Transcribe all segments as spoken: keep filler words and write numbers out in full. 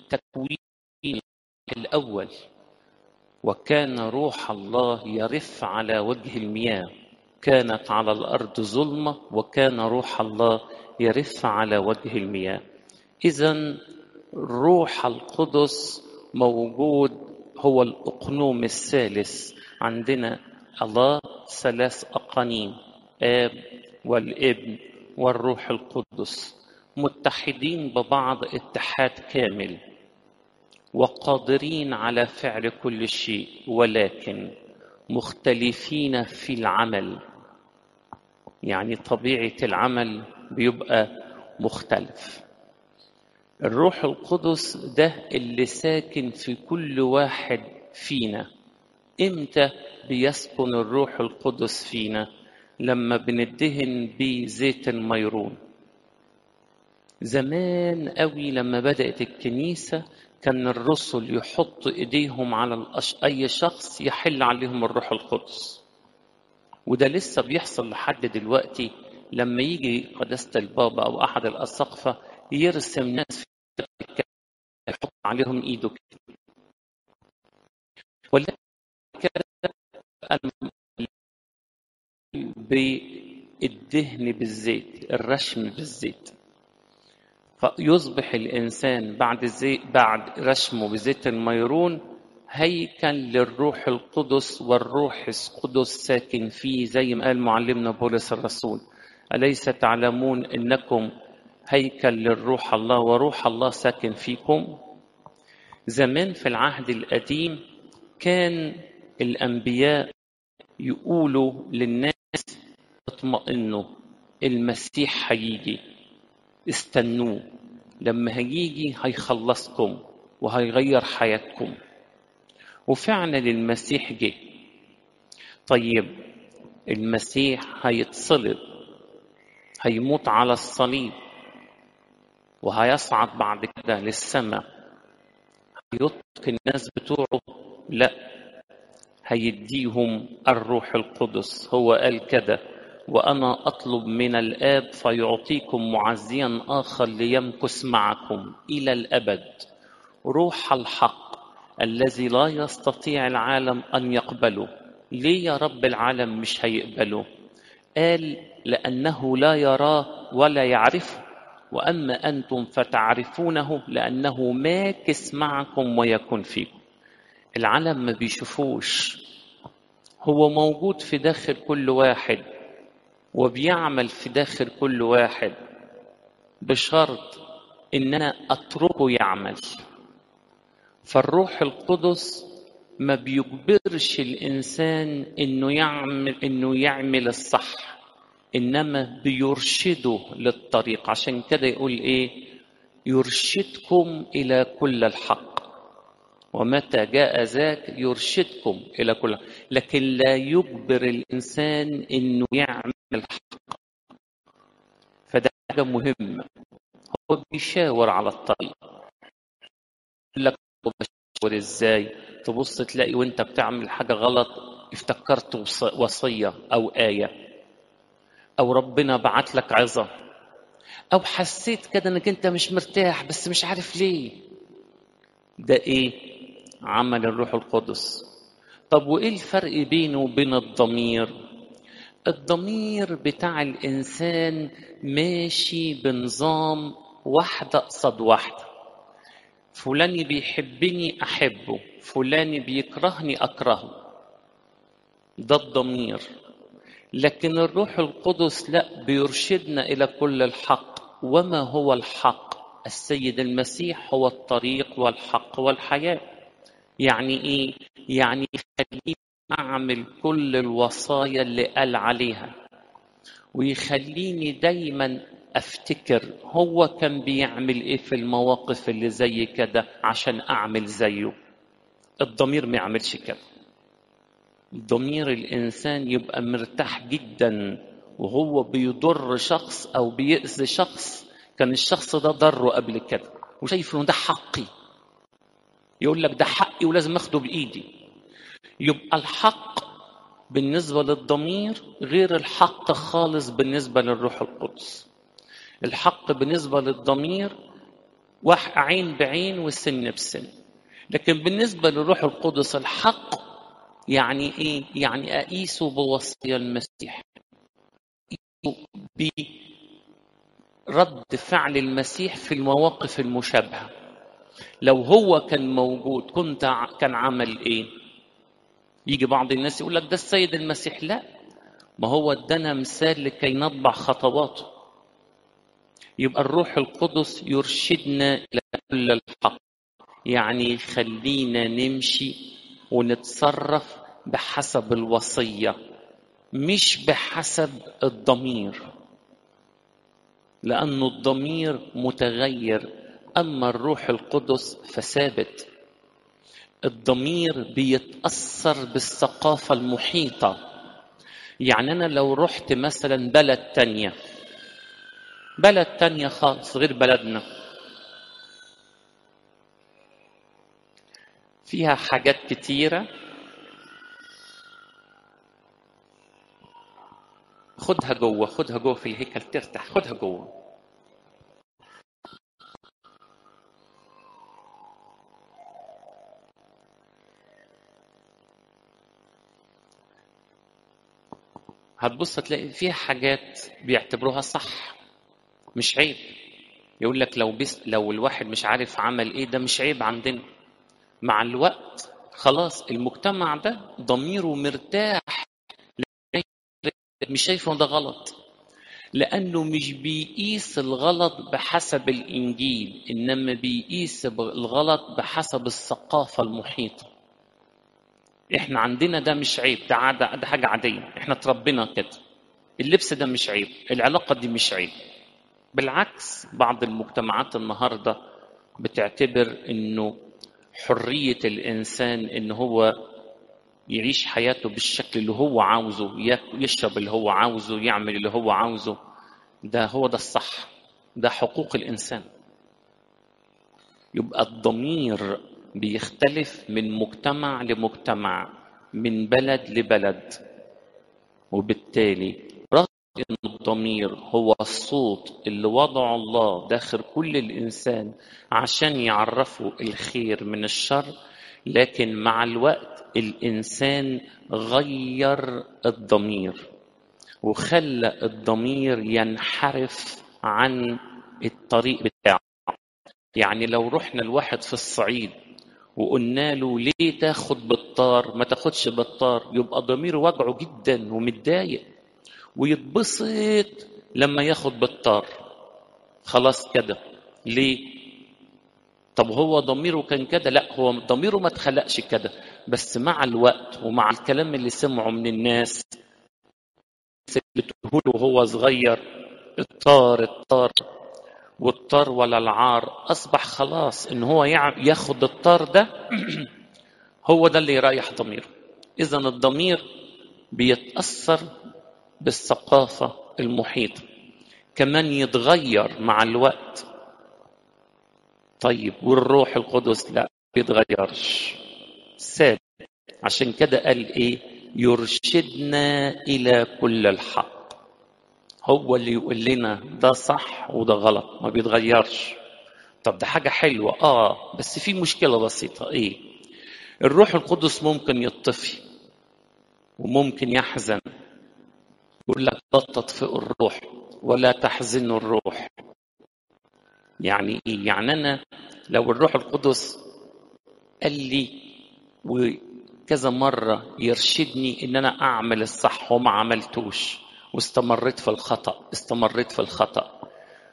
التكوين الأول، وكان روح الله يرف على وجه المياه، كانت على الأرض ظلمة وكان روح الله يرف على وجه المياه. إذن روح القدس موجود، هو الأقنوم الثالث. عندنا الله ثلاث أقانيم، آب والابن والروح القدس، متحدين ببعض اتحاد كامل وقادرين على فعل كل شيء، ولكن مختلفين في العمل. يعني طبيعة العمل بيبقى مختلف. الروح القدس ده اللي ساكن في كل واحد فينا. امتى بيسكن الروح القدس فينا؟ لما بندهن بزيت الميرون. زمان قوي لما بدأت الكنيسة كان الرسل يحط ايديهم على الأش... اي شخص يحل عليهم الروح القدس، وده لسه بيحصل لحد دلوقتي. لما يجي قداسة البابا او احد الاساقفة يرسم ناس في يحط عليهم ايده كده، ولكن بالدهن بالزيت، الرشم بالزيت، فيصبح الإنسان بعد زي بعد رشمه بزيت الميرون هيكل للروح القدس، والروح القدس ساكن فيه، زي ما قال معلمنا بولس الرسول: أليس تعلمون إنكم هيكل للروح الله وروح الله ساكن فيكم؟ زمان في العهد القديم كان الأنبياء يقولوا للناس: اطمئنوا، المسيح هيجي، استنوه، لما هيجي هيخلصكم وهيغير حياتكم. وفعلا المسيح جه. طيب المسيح هيتصلب، هيموت على الصليب، وهيصعد بعد كده للسماء، هيترك الناس بتوعه؟ لا، هيديهم الروح القدس. هو قال كده: وأنا أطلب من الآب فيعطيكم معزيا آخر ليمكث معكم إلى الأبد، روح الحق الذي لا يستطيع العالم أن يقبله. ليه يا رب العالم مش هيقبله؟ قال: لأنه لا يراه ولا يعرفه، وأما أنتم فتعرفونه لأنه ماكث معكم ويكون فيكم. العالم ما بيشوفوش، هو موجود في داخل كل واحد وبيعمل في داخل كل واحد، بشرط إن أنا أتركه يعمل. فالروح القدس ما بيجبرش الإنسان إنه يعمل إنه يعمل الصح، إنما بيرشده للطريق. عشان كده يقول إيه؟ يرشدكم إلى كل الحق، ومتى جاء ذاك يرشدكم إلى كل حق. لكن لا يجبر الإنسان إنه يعمل الحق. فده حاجة مهمة. هو بيشاور على الطريق، يقول لك بشاور إزاي؟ تبص تلاقي وانت بتعمل حاجة غلط افتكرت وصية أو آية، أو ربنا بعت لك عظة، أو حسيت كده إنك أنت مش مرتاح بس مش عارف ليه. ده إيه؟ عمل الروح القدس. طب وإيه الفرق بينه وبين الضمير؟ الضمير بتاع الإنسان ماشي بنظام واحدة قصاد واحدة. فلان بيحبني أحبه، فلان بيكرهني أكرهه. ده الضمير. لكن الروح القدس لا، بيرشدنا إلى كل الحق. وما هو الحق؟ السيد المسيح هو الطريق والحق والحياة. يعني إيه؟ يعني يخليني أعمل كل الوصايا اللي قال عليها، ويخليني دايما أفتكر هو كان بيعمل إيه في المواقف اللي زي كده عشان أعمل زيه. الضمير ما يعملش كده. ضمير الإنسان يبقى مرتاح جدا وهو بيضر شخص أو بيأذي شخص كان الشخص ده ضره قبل كده وشايف إنه ده حقي، يقول لك ده حقي ولازم أخده بإيدي. يبقى الحق بالنسبة للضمير غير الحق خالص بالنسبة للروح القدس. الحق بالنسبة للضمير واحد عين بعين والسن بسن. لكن بالنسبة للروح القدس الحق يعني ايه؟ يعني اقيسه بوصايا المسيح، برد فعل المسيح في المواقف المشابهة. لو هو كان موجود كنت كان عمل ايه؟ يجي بعض الناس يقول لك ده السيد المسيح. لا، ما هو ادانا مثال لكي نتبع خطواته. يبقى الروح القدس يرشدنا الى كل الحق، يعني يخلينا نمشي ونتصرف بحسب الوصية مش بحسب الضمير، لأن الضمير متغير، أما الروح القدس فثابت. الضمير بيتأثر بالثقافة المحيطة. يعني أنا لو رحت مثلا بلد تانية، بلد تانية خالص غير بلدنا، فيها حاجات كتيرة، خدها جوه، خدها جوه في الهيكل ترتاح، خدها جوه. هتبص تلاقي فيها حاجات بيعتبروها صح، مش عيب. يقول لك لو بس لو الواحد مش عارف عمل ايه ده مش عيب عندنا. مع الوقت خلاص المجتمع ده ضميره مرتاح، مش شايفه ده غلط، لأنه مش بيقيس الغلط بحسب الإنجيل، إنما بيقيس الغلط بحسب الثقافة المحيطة. إحنا عندنا ده مش عيب، ده عادة، ده حاجة عادية، إحنا اتربينا كده. اللبس ده مش عيب، العلاقة دي مش عيب. بالعكس، بعض المجتمعات النهاردة بتعتبر إنه حرية الإنسان إن هو يعيش حياته بالشكل اللي هو عاوزه، يشرب اللي هو عاوزه، يعمل اللي هو عاوزه، ده هو ده الصح، ده حقوق الإنسان. يبقى الضمير بيختلف من مجتمع لمجتمع، من بلد لبلد. وبالتالي رغم ان الضمير هو الصوت اللي وضعه الله داخل كل الإنسان عشان يعرفوا الخير من الشر، لكن مع الوقت الإنسان غير الضمير وخلى الضمير ينحرف عن الطريق بتاعه. يعني لو رحنا الواحد في الصعيد وقلنا له ليه تاخد بالطار ما تاخدش بالطار، يبقى ضميره وجعه جدا ومتضايق، ويتبسط لما ياخد بالطار. خلاص كده ليه؟ طب هو ضميره كان كده؟ لا، هو ضميره ما اتخلقش كده، بس مع الوقت ومع الكلام اللي سمعه من الناس بتقوله وهو صغير، الطار الطار والطار ولا العار، أصبح خلاص إن هو ياخد الطار ده هو ده اللي يريح ضميره. إذا الضمير بيتأثر بالثقافة المحيطة، كمان يتغير مع الوقت. طيب والروح القدس لا بيتغيرش، ثابت. عشان كده قال إيه؟ يرشدنا إلى كل الحق. هو اللي يقول لنا ده صح وده غلط، ما بيتغيرش. طب ده حاجة حلوة، آه بس في مشكلة بسيطة. إيه؟ الروح القدس ممكن يطفي وممكن يحزن. يقول لك لا تطفئوا الروح ولا تحزنوا الروح. يعني إيه؟ يعني أنا لو الروح القدس قال لي وكذا مرة يرشدني إن أنا أعمل الصح وما عملتوش واستمريت في الخطأ، استمريت في الخطأ،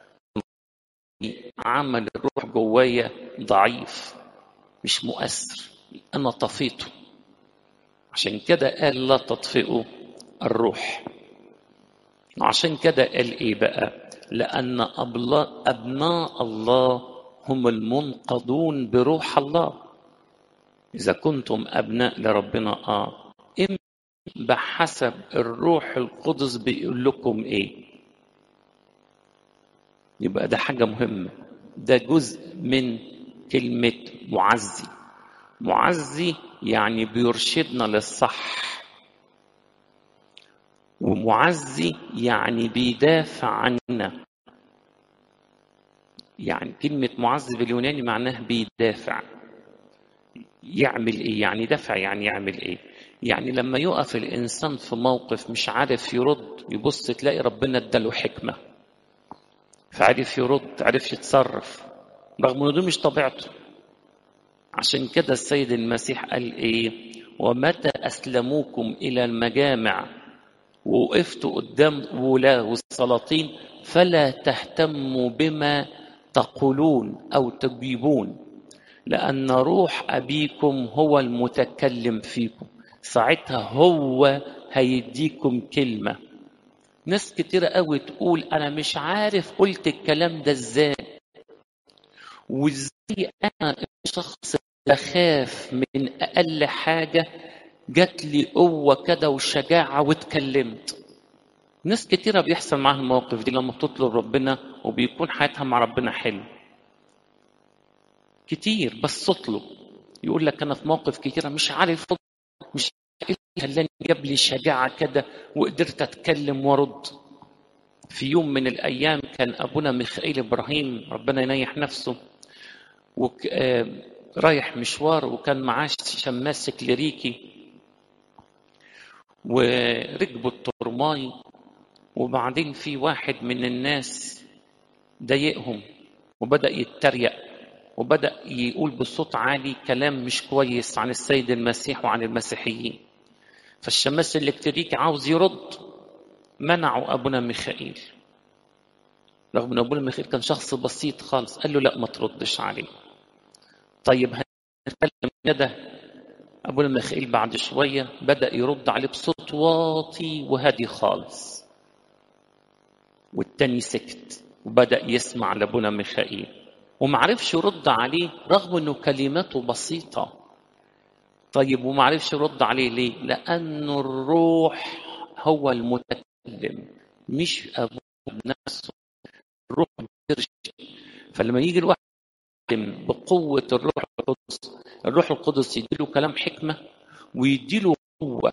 عمل الروح جوايا ضعيف مش مؤثر، أنا طفيته. عشان كده قال لا تطفئوا الروح. وعشان كده قال إيه بقى؟ لأن أبناء الله هم المنقضون بروح الله. إذا كنتم أبناء لربنا آه إما بحسب الروح القدس بيقول لكم إيه. يبقى ده حاجة مهمة، ده جزء من كلمة معزي. معزي يعني بيرشدنا للصح، ومعزي يعني بيدافع عننا. يعني كلمة معزي باليوناني معناه بيدافع. يعمل ايه يعني دفع؟ يعني يعمل ايه؟ يعني لما يقف الانسان في موقف مش عارف يرد، يبص تلاقي ربنا اداله حكمة فعرف يرد، عرف يتصرف رغم انه دي مش طبيعته. عشان كده السيد المسيح قال ايه؟ ومتى اسلموكم الى المجامع ووقفتوا قدام ولاة والسلاطين فلا تهتموا بما تقولون او تجيبون، لأن روح أبيكم هو المتكلم فيكم. ساعتها هو هيديكم كلمة. ناس كتيرة قوي تقول أنا مش عارف قلت الكلام ده إزاي، وإزاي أنا شخص بخاف من أقل حاجة جات لي قوة كده وشجاعة واتكلمت. ناس كتيرة بيحصل معاها المواقف دي لما بتطلب ربنا وبيكون حياتها مع ربنا حلو كتير، بس اطلب. يقول لك انا في موقف كتيره مش عارف، مش ايه اللي خلاني جاب لي شجاعه كده وقدرت اتكلم وارد. في يوم من الايام كان ابونا ميخائيل ابراهيم ربنا ينيح نفسه وك... آه... رايح مشوار، وكان معاه شماس كليريكي وركبوا الترماي، وبعدين في واحد من الناس ضايقهم وبدأ يتريق وبدأ يقول بصوت عالي كلام مش كويس عن السيد المسيح وعن المسيحيين. فالشماس الإلكتريكي عاوز يرد، منعوا أبونا ميخائيل، رغم أن أبونا ميخائيل كان شخص بسيط خالص. قال له لا ما تردش عليه. طيب هنتكلم كده. أبونا ميخائيل بعد شوية بدأ يرد عليه بصوت واطي وهادي خالص، والتاني سكت وبدأ يسمع لأبونا ميخائيل ومعرفش يرد عليه رغم أنه كلماته بسيطة. طيب ومعرفش يرد عليه ليه؟ لأنه الروح هو المتكلم مش أبوه بنفسه، الروح بيرشد. فلما يجي الواحد بقوة الروح القدس، الروح القدس يديله كلام حكمة ويديله قوة،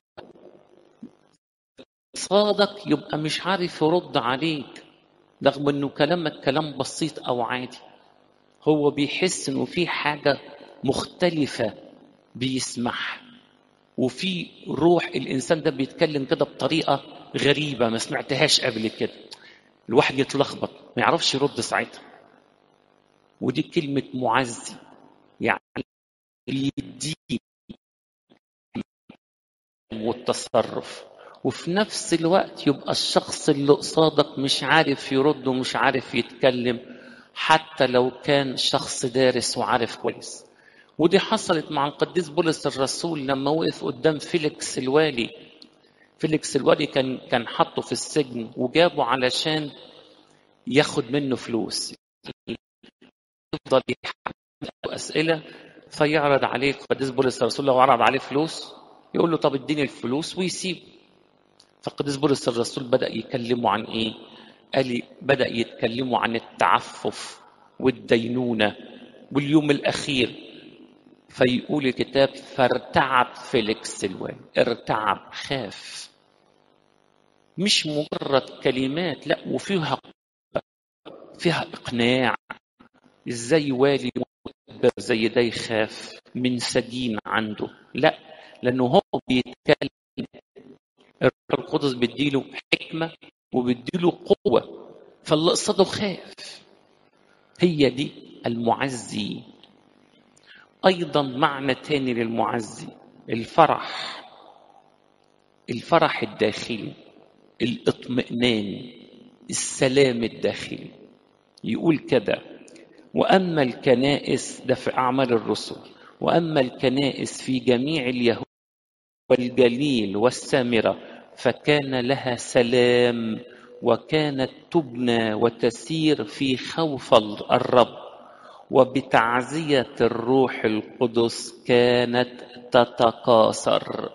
صادق يبقى مش عارف يرد عليك رغم انه كلامك كلام بسيط او عادي. هو بيحس انه في حاجة مختلفة بيسمعها، وفي روح الانسان ده بيتكلم كده بطريقة غريبة ما سمعتهاش قبل كده. الواحد يتلخبط ما يعرفش يرد ساعتها. ودي كلمة معزي، يعني يديك والتصرف، وفي نفس الوقت يبقى الشخص اللي قصادك مش عارف يرد ومش عارف يتكلم حتى لو كان شخص دارس وعارف كويس. ودي حصلت مع القديس بولس الرسول لما وقف قدام فيليكس الوالي. فيليكس الوالي كان كان حطه في السجن وجابه علشان ياخد منه فلوس، يفضل يحط أسئلة فيعرض عليه القديس بولس الرسول. لو عرض عليه فلوس يقول له طب اديني الفلوس ويسيب. فالقديس بولس الرسول بدأ يكلمه عن ايه؟ قال لي بدأ يتكلموا عن التعفف والدينونة واليوم الأخير. فيقول الكتاب فارتعب فيليكس الوالي، ارتعب، خاف. مش مجرد كلمات، لا، وفيها فيها إقناع. ازاي والي متكبر زي ده يخاف من سجين عنده؟ لا، لأنه هو بيتكلم، الروح القدس بيديله حكمة وبيديله قوة، فاللي قصده خاف. هي دي المعزي. أيضا معنى تاني للمعزي الفرح، الفرح الداخلي، الاطمئنان، السلام الداخلي. يقول كده وأما الكنائس، ده في أعمال الرسل، وأما الكنائس في جميع اليهود والجليل والسامرة فكان لها سلام، وكانت تبنى وتسير في خوف الرب، وبتعزية الروح القدس كانت تتكاثر.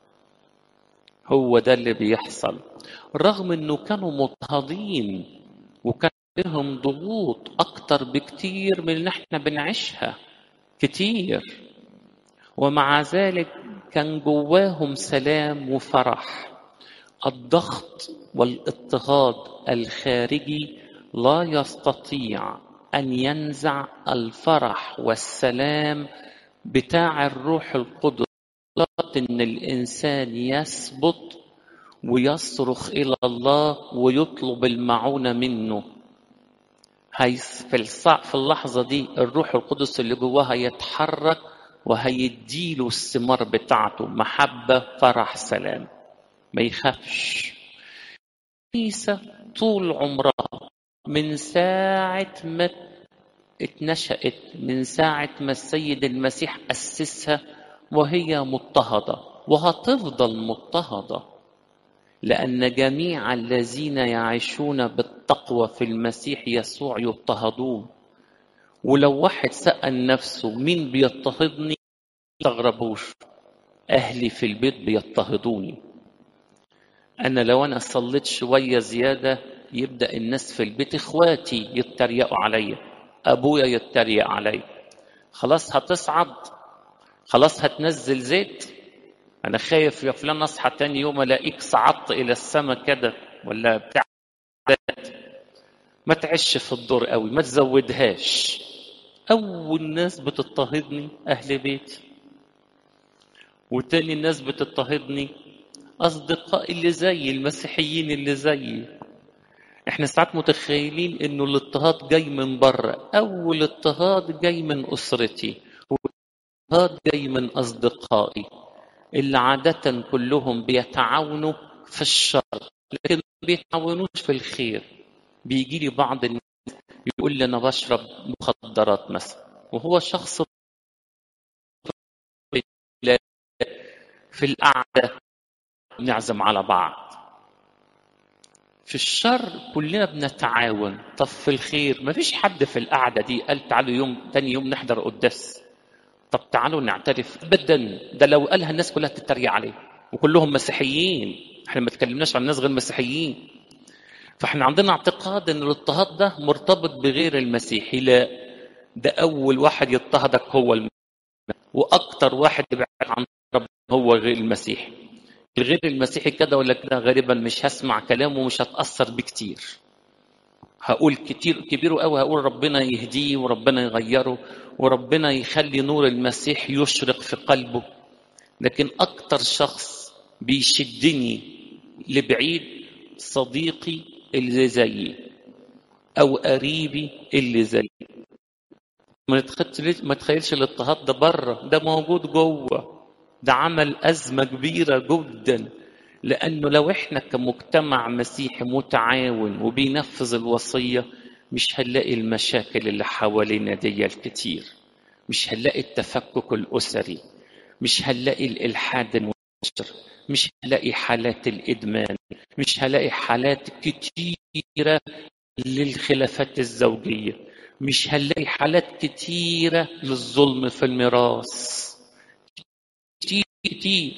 هو ده اللي بيحصل رغم انه كانوا مضطهدين وكان لهم ضغوط اكتر بكتير من اللي احنا بنعيشها كتير، ومع ذلك كان جواهم سلام وفرح. الضغط والاضطهاد الخارجي لا يستطيع أن ينزع الفرح والسلام بتاع الروح القدس، إن الإنسان يثبت ويصرخ إلى الله ويطلب المعونة منه. في اللحظة دي الروح القدس اللي جواه يتحرك وهيديله الثمار بتاعته، محبة، فرح، سلام، ما يخافش. عيسى طول عمرها من ساعة ما اتنشأت، من ساعة ما السيد المسيح أسسها وهي مضطهدة وهتفضل مضطهدة، لأن جميع الذين يعيشون بالتقوى في المسيح يسوع يضطهدون. ولو واحد سأل نفسه مين بيضطهدني، تغربوش، أهلي في البيت بيضطهدوني. أنا لو أنا صليت شوية زيادة يبدأ الناس في البيت، إخواتي يتريقوا عليا، أبويا يتريق عليا، خلاص هتصعد، خلاص هتنزل زيت، أنا خايف يا فلان أصحى تاني يوم ألاقيك صعدت إلى السماء كده ولا بتاع. ما تعيش في الدور قوي، ما تزودهاش. أول ناس بتضطهدني أهل بيتي، وتاني الناس بتضطهدني أصدقائي اللي زي المسيحيين اللي زيي. احنا ساعات متخيلين انه الاضطهاد جاي من بره. اول اضطهاد جاي من اسرتي، والاضطهاد جاي من اصدقائي اللي عادة كلهم بيتعاونوا في الشر لكن ما بيتعاونوش في الخير. بيجي لي بعض الناس يقول لي انا بشرب مخدرات مثلا، وهو شخص في القعدة بنعزم على بعض. في الشر كلنا بنتعاون، طب في الخير ما فيش حد في القعدة دي قال تعالوا يوم تاني يوم نحضر قداس، طب تعالوا نعترف، ابدا. ده لو قالها الناس كلها تتريق عليه، وكلهم مسيحيين، احنا ما تكلمناش عن الناس غير مسيحيين. فاحنا عندنا اعتقاد ان الاضطهاد ده مرتبط بغير المسيحي. لا، ده اول واحد يضطهدك هو المسيحي، واكتر واحد يبعد عن ربنا هو غير المسيحي. الغير المسيحي كده ولا كده غالبا مش هسمع كلامه ومش هتأثر بكتير، هقول كتير كبيره قوي، هقول ربنا يهديه وربنا يغيره وربنا يخلي نور المسيح يشرق في قلبه. لكن اكتر شخص بيشدني لبعيد صديقي اللي زيي او قريبي اللي زيي. ما تخيلش ما تخيلش الاضطهاد ده بره، ده موجود جوه، ده عمل ازمه كبيره جدا. لانه لو احنا كمجتمع مسيحي متعاون وبينفذ الوصيه مش هنلاقي المشاكل اللي حوالينا دي الكتير، مش هنلاقي التفكك الاسري، مش هنلاقي الالحاد المنتشر، مش هنلاقي حالات الادمان، مش هنلاقي حالات كتيره للخلافات الزوجيه، مش هنلاقي حالات كتيره للظلم في الميراث. كتير كتير.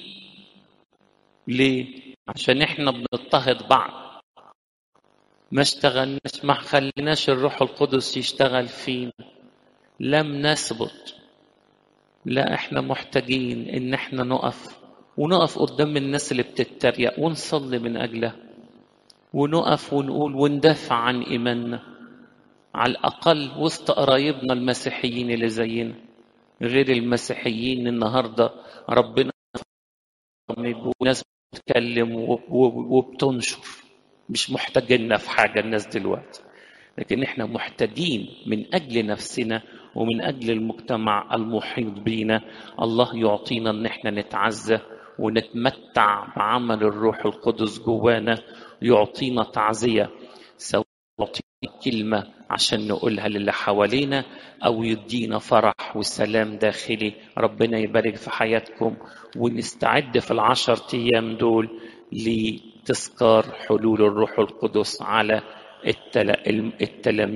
ليه؟ عشان احنا بنضطهد بعض، ما اشتغلناش، ما خليناش الروح القدس يشتغل فينا، لم نثبت. لا، احنا محتاجين ان احنا نقف ونقف قدام الناس اللي بتتريق ونصلي من اجلها، ونقف ونقول وندافع عن ايماننا، على الاقل وسط قرايبنا المسيحيين اللي زينا. غير المسيحيين النهارده ربنا وناس بتتكلم وبتنشر، مش محتاجيننا في حاجه الناس دلوقتي، لكن احنا محتاجين من اجل نفسنا ومن اجل المجتمع المحيط بينا. الله يعطينا ان احنا نتعزى ونتمتع بعمل الروح القدس جوانا، يعطينا تعزيه، سواء يعطينا كلمه عشان نقولها للي حوالينا او يدينا فرح وسلام داخلي. ربنا يبارك في حياتكم، ونستعد في العشر ايام دول لتذكار حلول الروح القدس على التلاميذ